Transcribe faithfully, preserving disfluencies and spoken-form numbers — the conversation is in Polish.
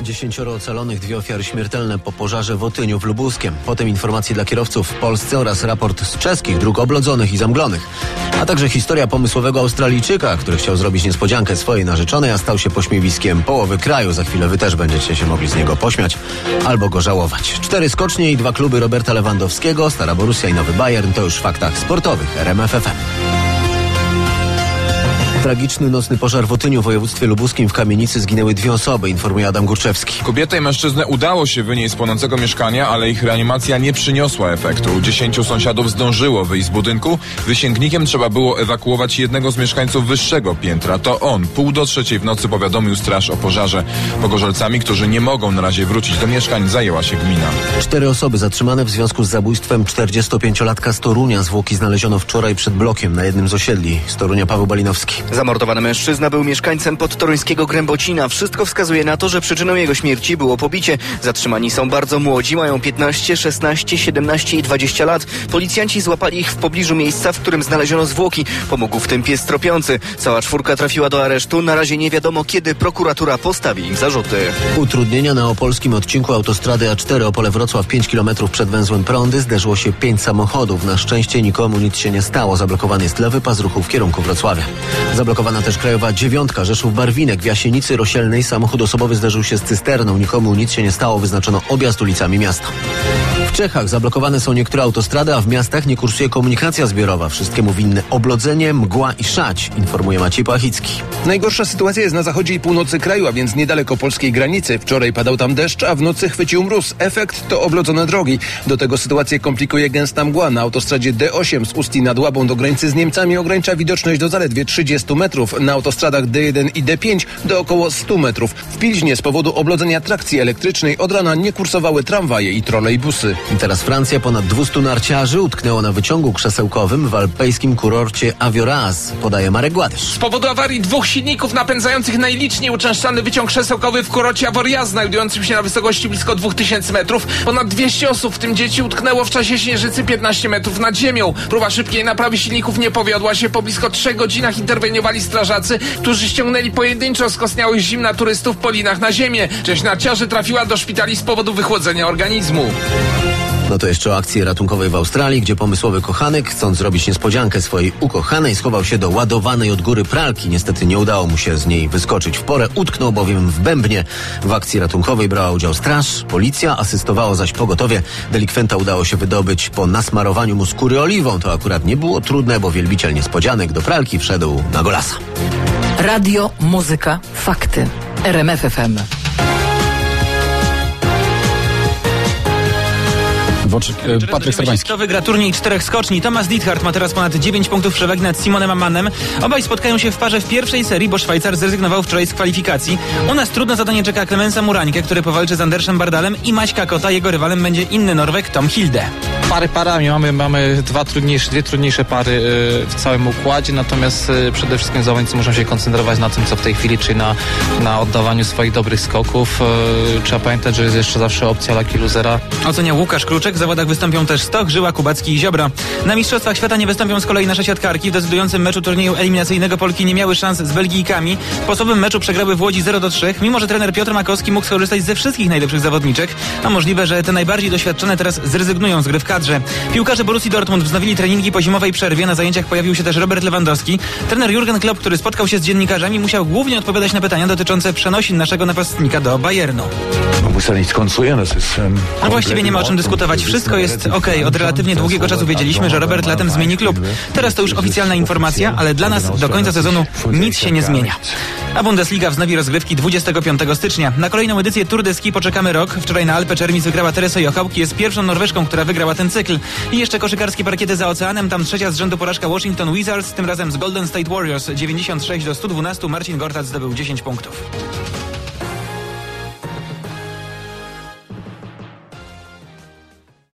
Dziesięcioro ocalonych, dwie ofiary śmiertelne po pożarze w Otyniu w Lubuskiem. Potem informacje dla kierowców w Polsce oraz raport z czeskich dróg oblodzonych i zamglonych. A także historia pomysłowego Australijczyka, który chciał zrobić niespodziankę swojej narzeczonej, a stał się pośmiewiskiem połowy kraju. Za chwilę wy też będziecie się mogli z niego pośmiać albo go żałować. Cztery skocznie i dwa kluby Roberta Lewandowskiego, Stara Borussia i Nowy Bayern to już w faktach sportowych R M F F M. Tragiczny nocny pożar w Otyniu w województwie lubuskim. W kamienicy zginęły dwie osoby, informuje Adam Górczewski. Kobietę i mężczyznę udało się wynieść z płonącego mieszkania, ale ich reanimacja nie przyniosła efektu. Dziesięciu sąsiadów zdążyło wyjść z budynku. Wysięgnikiem trzeba było ewakuować jednego z mieszkańców wyższego piętra. To on pół do trzeciej w nocy powiadomił straż o pożarze. Pogorzelcami, którzy nie mogą na razie wrócić do mieszkań, zajęła się gmina. Cztery osoby zatrzymane w związku z zabójstwem czterdziestopięciolatka z Torunia. Zwłoki znaleziono wczoraj przed blokiem na jednym z osiedli. Z Torunia Paweł Balinowski. Zamordowany mężczyzna był mieszkańcem podtoruńskiego Grębocina. Wszystko wskazuje na to, że przyczyną jego śmierci było pobicie. Zatrzymani są bardzo młodzi, mają piętnaście, szesnaście, siedemnaście i dwadzieścia lat. Policjanci złapali ich w pobliżu miejsca, w którym znaleziono zwłoki. Pomógł w tym pies tropiący. Cała czwórka trafiła do aresztu. Na razie nie wiadomo, kiedy prokuratura postawi im zarzuty. Utrudnienia na opolskim odcinku autostrady A cztery Opole-Wrocław, pięć kilometrów przed węzłem Prądy. Zderzyło się pięć samochodów. Na szczęście nikomu nic się nie stało. Zablokowany jest lewy pas ruchu w kierunku Wrocławia. Zablokowana też krajowa dziewiątka Rzeszów-Barwinek. W Jasienicy Rosielnej samochód osobowy zderzył się z cysterną. Nikomu nic się nie stało. Wyznaczono objazd ulicami miasta. W Czechach zablokowane są niektóre autostrady, a w miastach nie kursuje komunikacja zbiorowa. Wszystkiemu winne oblodzenie, mgła i szać, informuje Maciej Płachicki. Najgorsza sytuacja jest na zachodzie i północy kraju, a więc niedaleko polskiej granicy. Wczoraj padał tam deszcz, a w nocy chwycił mróz. Efekt to oblodzone drogi. Do tego sytuację komplikuje gęsta mgła. Na autostradzie D osiem z Ustí nad Łabą do granicy z Niemcami ogranicza widoczność do zaledwie trzydziestu metrów. Na autostradach D jeden i D pięć do około stu metrów. W Pilźnie z powodu oblodzenia trakcji elektrycznej od rana nie kursowały tramwaje i trolejbusy. I teraz Francja. Ponad dwustu narciarzy utknęło na wyciągu krzesełkowym w alpejskim kurorcie Avioraz, podaje Marek Gładysz. Z powodu awarii dwóch silników napędzających najliczniej uczęszczany wyciąg krzesełkowy w kurorcie Avioraz, znajdującym się na wysokości blisko dwóch tysięcy metrów. Ponad dwieście osób, w tym dzieci, utknęło w czasie śnieżycy piętnaście metrów nad ziemią. Próba szybkiej naprawy silników nie powiodła się. Po blisko trzech godzinach interweniowali strażacy, którzy ściągnęli pojedynczo skostniałych zimna turystów po linach na ziemię. Część narciarzy trafiła do szpitali z powodu wychłodzenia organizmu. No to jeszcze o akcji ratunkowej w Australii, gdzie pomysłowy kochanek, chcąc zrobić niespodziankę swojej ukochanej, schował się do ładowanej od góry pralki. Niestety nie udało mu się z niej wyskoczyć w porę, utknął bowiem w bębnie. W akcji ratunkowej brała udział straż, policja, asystowało zaś pogotowie. Delikwenta udało się wydobyć po nasmarowaniu mu skóry oliwą. To akurat nie było trudne, bo wielbiciel niespodzianek do pralki wszedł na golasa. Radio, muzyka, fakty. R M F F M. Patryk Serwański. To wygra turniej czterech skoczni. Thomas Diethard ma teraz ponad dziewięć punktów przewagi nad Simonem Ammannem. Obaj spotkają się w parze w pierwszej serii, bo Szwajcar zrezygnował wczoraj z kwalifikacji. U nas trudne zadanie czeka Clemensa Murańkę, który powalczy z Andersem Bardalem, i Maćka Kota. Jego rywalem będzie inny Norweg, Tom Hilde. Pary parami. Mamy, mamy dwa trudniejsze, dwie trudniejsze pary yy, w całym układzie, natomiast yy, przede wszystkim zawodnicy muszą się koncentrować na tym, co w tej chwili, czyli na, na oddawaniu swoich dobrych skoków. Yy, trzeba pamiętać, że jest jeszcze zawsze opcja lucky losera. Oceniał Łukasz Kruczek. W zawodach wystąpią też Stoch, Żyła, Kubacki i Ziobra. Na Mistrzostwach Świata nie wystąpią z kolei nasze siatkarki. W decydującym meczu turnieju eliminacyjnego Polki nie miały szans z Belgijkami. W podstawowym meczu przegrały w Łodzi zero do trzech, mimo że trener Piotr Makowski mógł skorzystać ze wszystkich najlepszych zawodniczek, a możliwe, że te najbardziej doświadczone teraz zrezygnują z gry w kadrze. Piłkarze Borussii Dortmund wznowili treningi po zimowej przerwie. Na zajęciach pojawił się też Robert Lewandowski. Trener Jurgen Klopp, który spotkał się z dziennikarzami, musiał głównie odpowiadać na pytania dotyczące przenosin naszego napastnika do Bayernu. No właściwie nie ma o czym dyskutować. Wszystko jest okej. Okay. Od relatywnie długiego czasu wiedzieliśmy, że Robert latem zmieni klub. Teraz to już oficjalna informacja, ale dla nas do końca sezonu nic się nie zmienia. A Bundesliga wznowi rozgrywki dwudziestego piątego stycznia. Na kolejną edycję Tour de Ski poczekamy rok. Wczoraj na Alpe Czermis wygrała Teresa Jochałki. Jest pierwszą Norweżką, która wygrała ten cykl. I jeszcze koszykarskie parkiety za oceanem. Tam trzecia z rzędu porażka Washington Wizards, tym razem z Golden State Warriors. dziewięćdziesiąt sześć do stu dwunastu. Marcin Gortat zdobył dziesięć punktów.